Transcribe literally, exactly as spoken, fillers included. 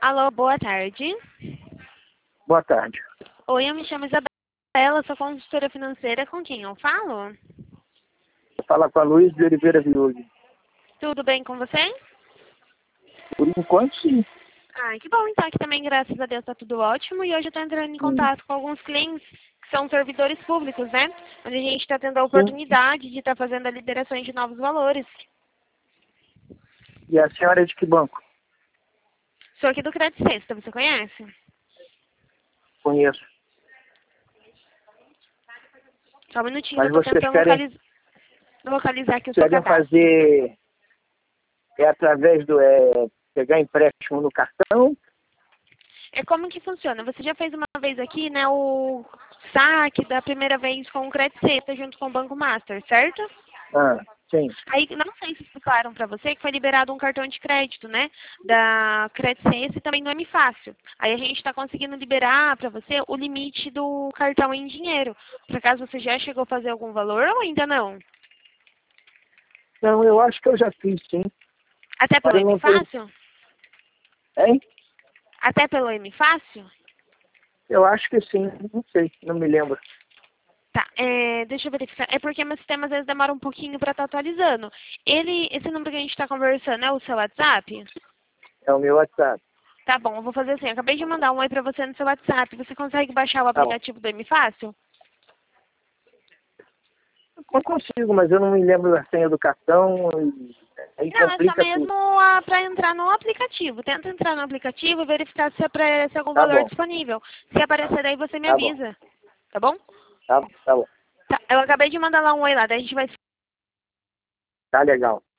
Alô, boa tarde. Boa tarde. Oi, eu me chamo Isabela, sou consultora financeira. Com quem eu falo? Fala com a Luiz de Oliveira Viúde. Tudo bem com você? Por enquanto, sim. Ai, que bom, então aqui também, graças a Deus, está tudo ótimo. E hoje eu estou entrando em Hum. contato com alguns clientes que são servidores públicos, né? Onde a gente está tendo a Sim. oportunidade de estar fazendo a liberação de novos valores. E a senhora é de que banco? Sou aqui do Credit Sexta, você conhece? Conheço. Só um minutinho, Mas eu estou vocês tentando querem, localiz... localizar aqui o seu querem cadastro. fazer é através do é, pegar empréstimo no cartão? É como que funciona? Você já fez uma vez aqui, né, o saque da primeira vez com o Credit Sexta junto com o Banco Master, certo? Ah, sim. Aí, não sei se explicaram para você que foi liberado um cartão de crédito, né, da Credit Sexta e também do M Fácil. Aí a gente está conseguindo liberar para você o limite do cartão em dinheiro. Por acaso você já chegou a fazer algum valor ou ainda não? Não, eu acho que eu já fiz, sim. Até Mas pelo eu M não tenho... Fácil? Hein? Até pelo M Fácil? Eu acho que sim. Não sei, não me lembro. Tá, é, deixa eu verificar. É porque meu sistema às vezes demora um pouquinho para estar atualizando. Ele, esse número que a gente está conversando é o seu WhatsApp? É o meu WhatsApp. Tá bom, eu vou fazer assim. Eu acabei de mandar um oi para você no seu WhatsApp. Você consegue baixar o Tá bom. aplicativo do M Fácil? Eu consigo, mas eu não me lembro da senha do cartão. E aí Não, é só complica tudo. mesmo para entrar no aplicativo. Tenta entrar no aplicativo e verificar se aparece algum Tá valor bom. disponível. Se aparecer daí, você me Tá bom. avisa. Tá bom? Tá, tá bom. Tá, eu acabei de mandar lá um oi lá. Daí a gente vai Tá legal.